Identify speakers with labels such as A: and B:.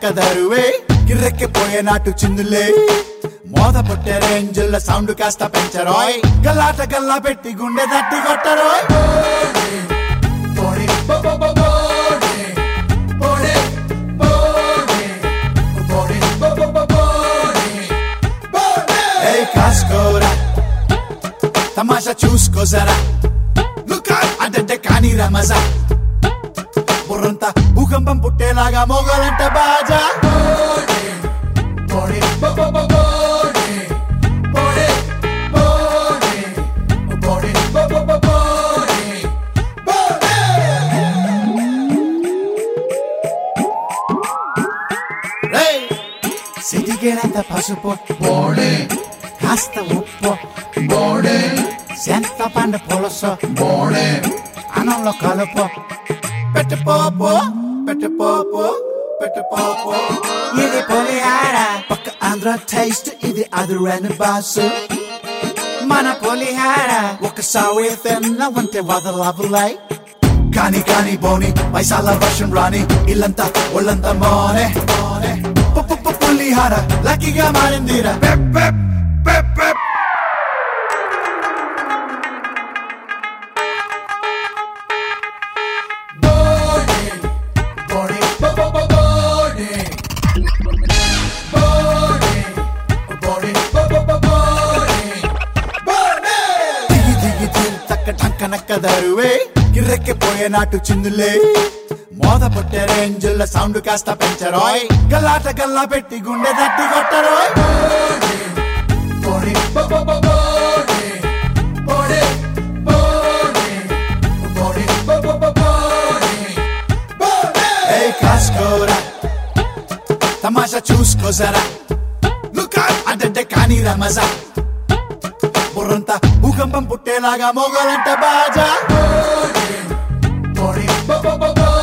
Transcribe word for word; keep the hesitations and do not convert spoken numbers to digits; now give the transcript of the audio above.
A: నక్కదరువే కిర్రెక్కిపోయే నాటు చిందులే మోద పుట్టే రేంజుల సౌండ్ కాస్త పెంచరోయ్ గల్లాట గల్లా పెట్టి గుండె దట్టి కొట్టరోయ్ కాసుకోరా తమాషా చూసుకోసరా అంటే కానీ రమజా బుర్రంతా భూకంపం పుట్టేలాగా మోగాలంట బాజా సిటికేనంత పసుపు బోడే కాస్త ఉప్పు బోడే సెంత పండు పులుసు బోడే అన్నంలో కలుపు పెట్టపోపు పెట్టపోపు పెట్టపోపు ఇది పులిహార పక్క ఆంధ్ర టేస్ట్ ఇది అదురైన బాసు మన పులిహార ఒకసారి తిన్న వంటే వదలవులై కాని కాని బోని పైసాల వర్షం రాని ఇల్లంతా ఒళ్ళంతా మోనే పులిహార లక్కీగా మారిందిరా పెప్ పెప్ పెప్ పెప్ దిగి దిగి దిల్ తక్క టంక నక్కదరువే కిర్రెక్కిపోయే నాటు చిందులే మోద పుట్టే రేంజుల సౌండ్ కాస్త పెంచరోయ్ గల్లాట గల్లా పెట్టి గుండె దట్టి కొట్టరోయ్ కాసుకోరా తమాషా చూసుకోసరా అంటే కానీ రమజా బుర్రంతా భూకంపం పుట్టేలాగా మోగాలంట బాజా